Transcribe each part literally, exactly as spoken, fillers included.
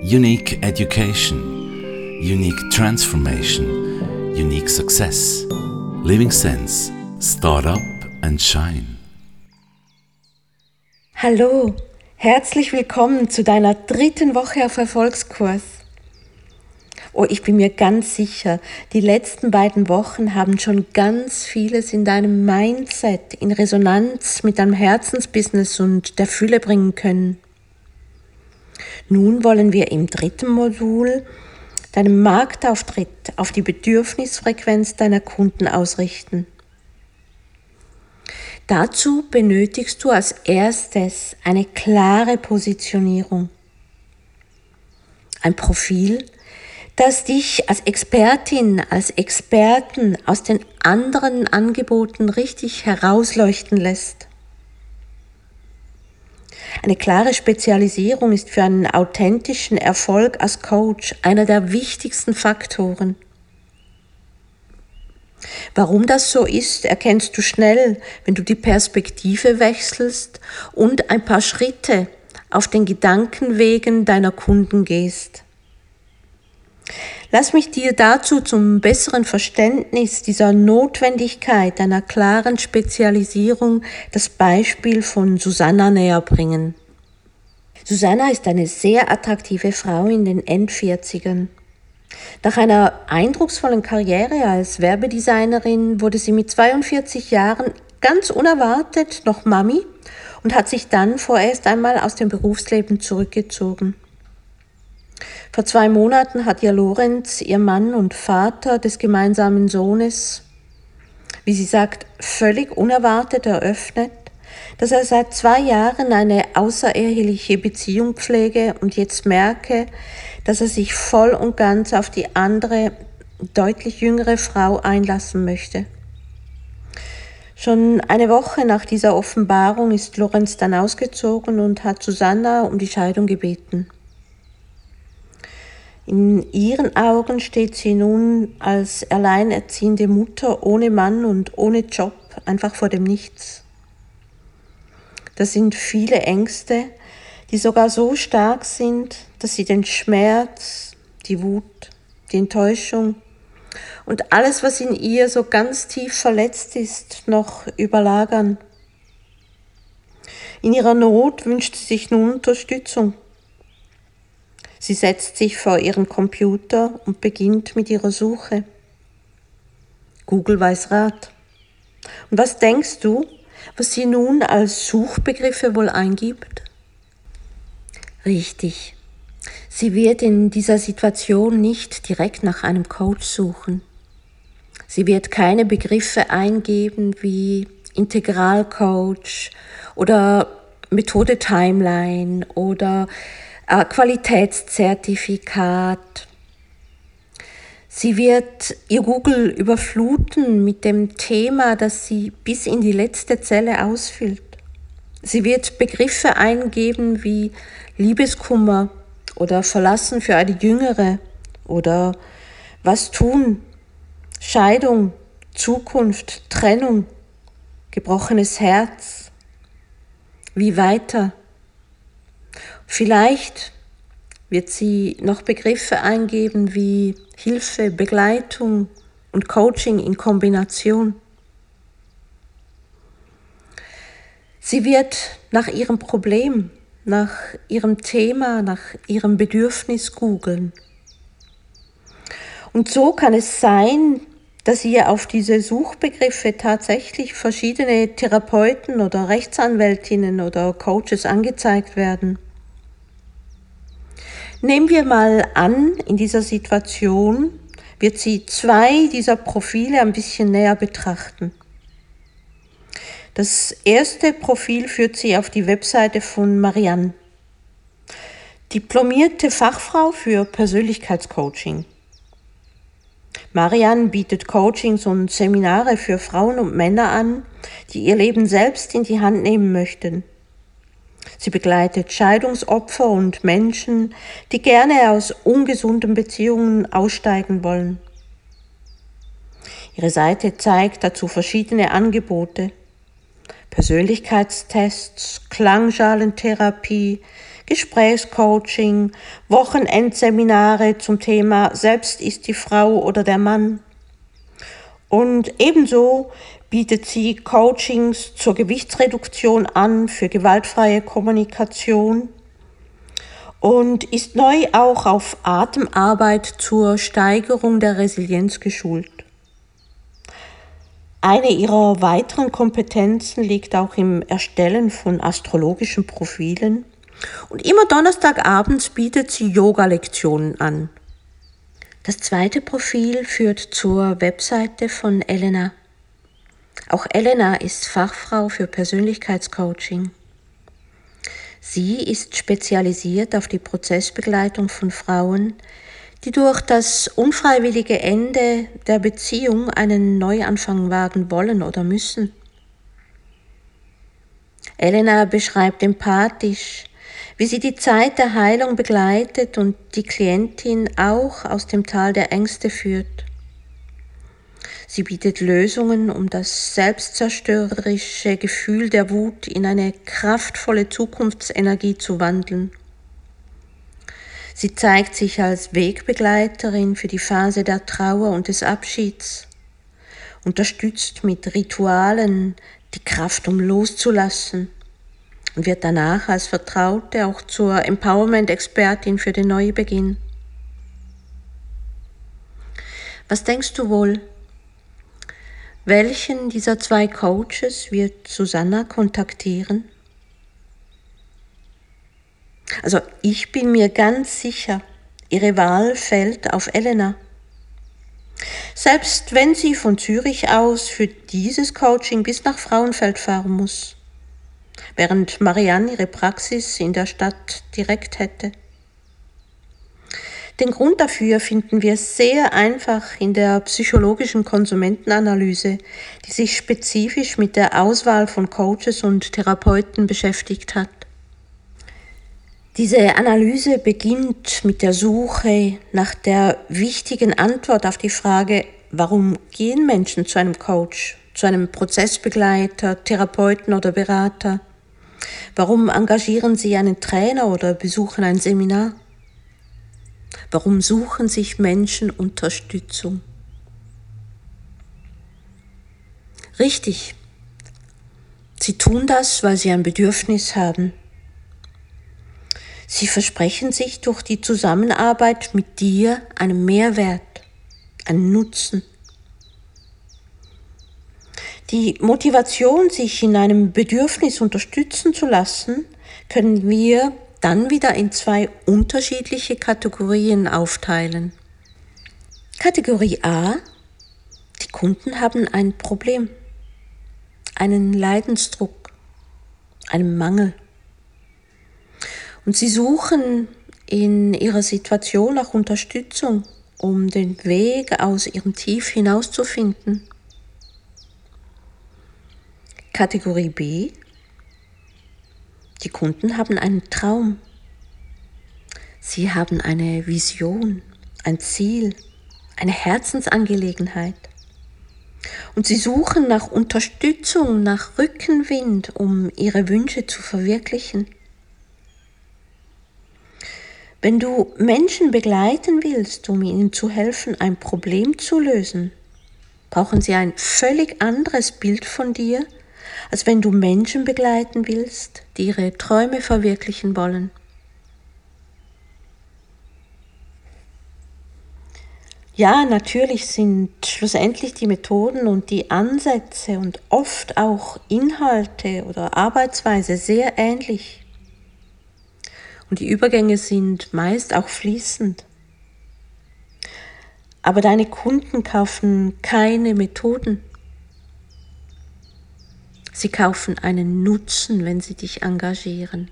Unique education, unique transformation, unique success, living sense, start up and shine. Hallo, herzlich willkommen zu deiner dritten Woche auf Erfolgskurs. Oh, ich bin mir ganz sicher, die letzten beiden Wochen haben schon ganz vieles in deinem Mindset in Resonanz mit deinem Herzensbusiness und der Fülle bringen können. Nun wollen wir im dritten Modul deinen Marktauftritt auf die Bedürfnisfrequenz deiner Kunden ausrichten. Dazu benötigst du als erstes eine klare Positionierung. Ein Profil, das dich als Expertin, als Experten aus den anderen Angeboten richtig herausleuchten lässt. Eine klare Spezialisierung ist für einen authentischen Erfolg als Coach einer der wichtigsten Faktoren. Warum das so ist, erkennst du schnell, wenn du die Perspektive wechselst und ein paar Schritte auf den Gedankenwegen deiner Kunden gehst. Lass mich dir dazu zum besseren Verständnis dieser Notwendigkeit einer klaren Spezialisierung das Beispiel von Susanna näher bringen. Susanna ist eine sehr attraktive Frau in den Endvierzigern. Nach einer eindrucksvollen Karriere als Werbedesignerin wurde sie mit zweiundvierzig Jahren ganz unerwartet noch Mami und hat sich dann vorerst einmal aus dem Berufsleben zurückgezogen. Vor zwei Monaten hat ihr Lorenz, ihr Mann und Vater des gemeinsamen Sohnes, wie sie sagt, völlig unerwartet eröffnet, dass er seit zwei Jahren eine außereheliche Beziehung pflege und jetzt merke, dass er sich voll und ganz auf die andere, deutlich jüngere Frau einlassen möchte. Schon eine Woche nach dieser Offenbarung ist Lorenz dann ausgezogen und hat Susanna um die Scheidung gebeten. In ihren Augen steht sie nun als alleinerziehende Mutter ohne Mann und ohne Job einfach vor dem Nichts. Das sind viele Ängste, die sogar so stark sind, dass sie den Schmerz, die Wut, die Enttäuschung und alles, was in ihr so ganz tief verletzt ist, noch überlagern. In ihrer Not wünscht sie sich nun Unterstützung. Sie setzt sich vor ihren Computer und beginnt mit ihrer Suche. Google weiß Rat. Und was denkst du, was sie nun als Suchbegriffe wohl eingibt? Richtig. Sie wird in dieser Situation nicht direkt nach einem Coach suchen. Sie wird keine Begriffe eingeben wie Integralcoach oder Methode Timeline oder Qualitätszertifikat. Sie wird ihr Google überfluten mit dem Thema, das sie bis in die letzte Zelle ausfüllt. Sie wird Begriffe eingeben wie Liebeskummer oder Verlassen für eine Jüngere oder was tun, Scheidung, Zukunft, Trennung, gebrochenes Herz, wie weiter. Vielleicht wird sie noch Begriffe eingeben wie Hilfe, Begleitung und Coaching in Kombination. Sie wird nach ihrem Problem, nach ihrem Thema, nach ihrem Bedürfnis googeln. Und so kann es sein, dass ihr auf diese Suchbegriffe tatsächlich verschiedene Therapeuten oder Rechtsanwältinnen oder Coaches angezeigt werden. Nehmen wir mal an, in dieser Situation wird sie zwei dieser Profile ein bisschen näher betrachten. Das erste Profil führt sie auf die Webseite von Marianne, diplomierte Fachfrau für Persönlichkeitscoaching. Marianne bietet Coachings und Seminare für Frauen und Männer an, die ihr Leben selbst in die Hand nehmen möchten. Sie begleitet Scheidungsopfer und Menschen, die gerne aus ungesunden Beziehungen aussteigen wollen. Ihre Seite zeigt dazu verschiedene Angebote: Persönlichkeitstests, Klangschalentherapie, Gesprächscoaching, Wochenendseminare zum Thema Selbst ist die Frau oder der Mann. Und ebenso bietet sie Coachings zur Gewichtsreduktion an, für gewaltfreie Kommunikation und ist neu auch auf Atemarbeit zur Steigerung der Resilienz geschult. Eine ihrer weiteren Kompetenzen liegt auch im Erstellen von astrologischen Profilen und immer Donnerstagabends bietet sie Yoga-Lektionen an. Das zweite Profil führt zur Webseite von Elena. Auch Elena ist Fachfrau für Persönlichkeitscoaching. Sie ist spezialisiert auf die Prozessbegleitung von Frauen, die durch das unfreiwillige Ende der Beziehung einen Neuanfang wagen wollen oder müssen. Elena beschreibt empathisch, wie sie die Zeit der Heilung begleitet und die Klientin auch aus dem Tal der Ängste führt. Sie bietet Lösungen, um das selbstzerstörerische Gefühl der Wut in eine kraftvolle Zukunftsenergie zu wandeln. Sie zeigt sich als Wegbegleiterin für die Phase der Trauer und des Abschieds, unterstützt mit Ritualen die Kraft, um loszulassen, und wird danach als Vertraute auch zur Empowerment-Expertin für den Neubeginn. Was denkst du wohl? Welchen dieser zwei Coaches wird Susanna kontaktieren? Also ich bin mir ganz sicher, ihre Wahl fällt auf Elena. Selbst wenn sie von Zürich aus für dieses Coaching bis nach Frauenfeld fahren muss, während Marianne ihre Praxis in der Stadt direkt hätte. Den Grund dafür finden wir sehr einfach in der psychologischen Konsumentenanalyse, die sich spezifisch mit der Auswahl von Coaches und Therapeuten beschäftigt hat. Diese Analyse beginnt mit der Suche nach der wichtigen Antwort auf die Frage, warum gehen Menschen zu einem Coach, zu einem Prozessbegleiter, Therapeuten oder Berater? Warum engagieren sie einen Trainer oder besuchen ein Seminar? Warum suchen sich Menschen Unterstützung? Richtig, sie tun das, weil sie ein Bedürfnis haben. Sie versprechen sich durch die Zusammenarbeit mit dir einen Mehrwert, einen Nutzen. Die Motivation, sich in einem Bedürfnis unterstützen zu lassen, können wir dann wieder in zwei unterschiedliche Kategorien aufteilen. Kategorie A: Die Kunden haben ein Problem, einen Leidensdruck, einen Mangel. Und sie suchen in ihrer Situation nach Unterstützung, um den Weg aus ihrem Tief hinauszufinden. Kategorie B: Die Kunden haben einen Traum. Sie haben eine Vision, ein Ziel, eine Herzensangelegenheit. Und sie suchen nach Unterstützung, nach Rückenwind, um ihre Wünsche zu verwirklichen. Wenn du Menschen begleiten willst, um ihnen zu helfen, ein Problem zu lösen, brauchen sie ein völlig anderes Bild von dir, als wenn du Menschen begleiten willst, die ihre Träume verwirklichen wollen. Ja, natürlich sind schlussendlich die Methoden und die Ansätze und oft auch Inhalte oder Arbeitsweise sehr ähnlich. Und die Übergänge sind meist auch fließend. Aber deine Kunden kaufen keine Methoden. Sie kaufen einen Nutzen, wenn sie dich engagieren.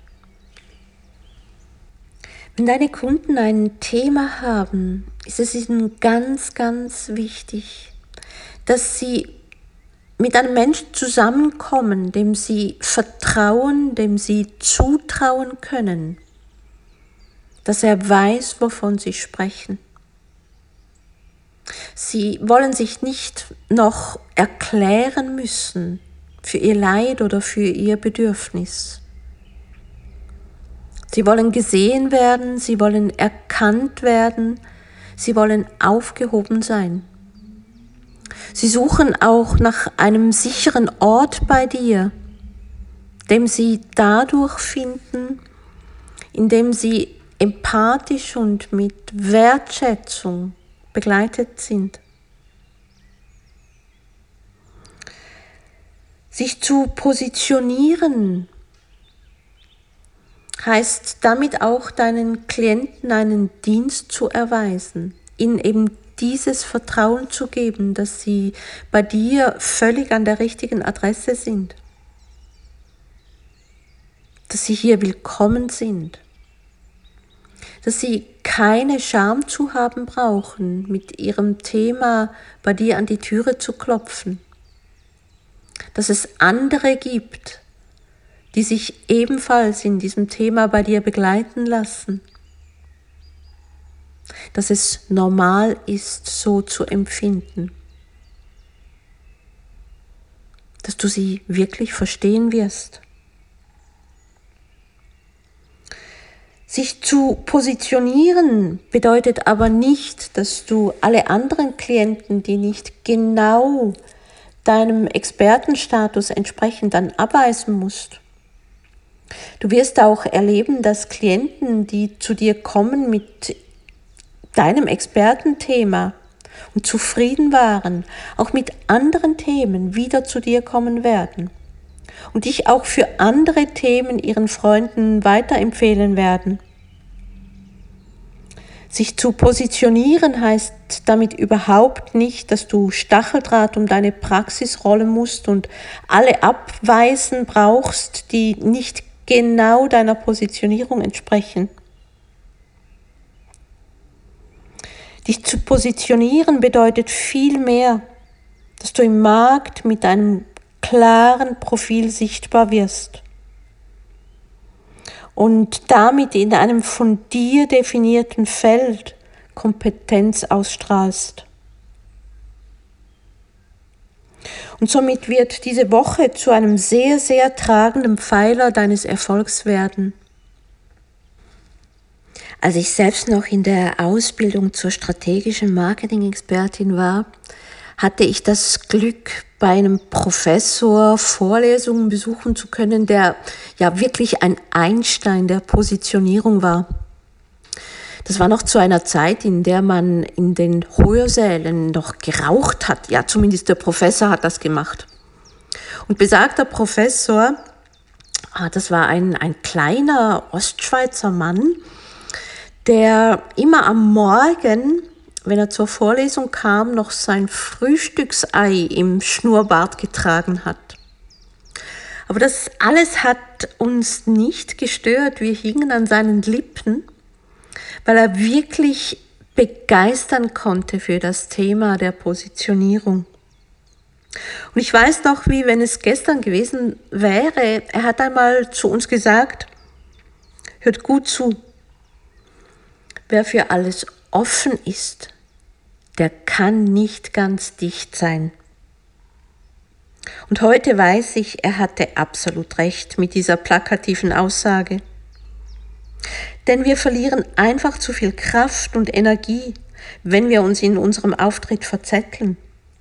Wenn deine Kunden ein Thema haben, ist es ihnen ganz, ganz wichtig, dass sie mit einem Menschen zusammenkommen, dem sie vertrauen, dem sie zutrauen können, dass er weiß, wovon sie sprechen. Sie wollen sich nicht noch erklären müssen für ihr Leid oder für ihr Bedürfnis. Sie wollen gesehen werden, sie wollen erkannt werden, sie wollen aufgehoben sein. Sie suchen auch nach einem sicheren Ort bei dir, dem sie dadurch finden, indem sie empathisch und mit Wertschätzung begleitet sind. Sich zu positionieren heißt damit auch deinen Klienten einen Dienst zu erweisen, ihnen eben dieses Vertrauen zu geben, dass sie bei dir völlig an der richtigen Adresse sind, dass sie hier willkommen sind, dass sie keine Scham zu haben brauchen, mit ihrem Thema bei dir an die Türe zu klopfen, dass es andere gibt, die sich ebenfalls in diesem Thema bei dir begleiten lassen, dass es normal ist, so zu empfinden, dass du sie wirklich verstehen wirst. Sich zu positionieren bedeutet aber nicht, dass du alle anderen Klienten, die nicht genau deinem Expertenstatus entsprechend dann abweisen musst. Du wirst auch erleben, dass Klienten, die zu dir kommen mit deinem Expertenthema und zufrieden waren, auch mit anderen Themen wieder zu dir kommen werden und dich auch für andere Themen ihren Freunden weiterempfehlen werden. Sich zu positionieren heißt damit überhaupt nicht, dass du Stacheldraht um deine Praxis rollen musst und alle abweisen brauchst, die nicht genau deiner Positionierung entsprechen. Dich zu positionieren bedeutet vielmehr, dass du im Markt mit einem klaren Profil sichtbar wirst und damit in einem von dir definierten Feld Kompetenz ausstrahlst. Und somit wird diese Woche zu einem sehr, sehr tragenden Pfeiler deines Erfolgs werden. Als ich selbst noch in der Ausbildung zur strategischen Marketing-Expertin war, hatte ich das Glück, bei einem Professor Vorlesungen besuchen zu können, der ja wirklich ein Einstein der Positionierung war. Das war noch zu einer Zeit, in der man in den Hörsälen noch geraucht hat. Ja, zumindest der Professor hat das gemacht. Und besagter Professor, das war ein, ein kleiner Ostschweizer Mann, der immer am Morgen, wenn er zur Vorlesung kam, noch sein Frühstücksei im Schnurrbart getragen hat. Aber das alles hat uns nicht gestört. Wir hingen an seinen Lippen, weil er wirklich begeistern konnte für das Thema der Positionierung. Und ich weiß noch, wie wenn es gestern gewesen wäre, er hat einmal zu uns gesagt, hört gut zu, wer für alles offen ist, der kann nicht ganz dicht sein. Und heute weiß ich, er hatte absolut recht mit dieser plakativen Aussage. Denn wir verlieren einfach zu viel Kraft und Energie, wenn wir uns in unserem Auftritt verzetteln.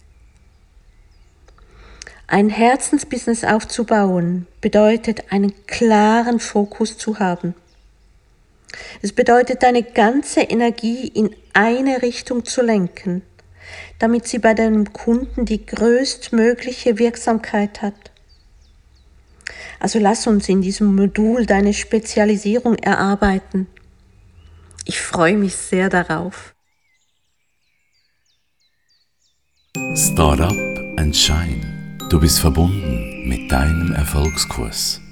Ein Herzensbusiness aufzubauen bedeutet, einen klaren Fokus zu haben. Es bedeutet, deine ganze Energie in eine Richtung zu lenken, damit sie bei deinem Kunden die größtmögliche Wirksamkeit hat. Also lass uns in diesem Modul deine Spezialisierung erarbeiten. Ich freue mich sehr darauf. Startup and Shine. Du bist verbunden mit deinem Erfolgskurs.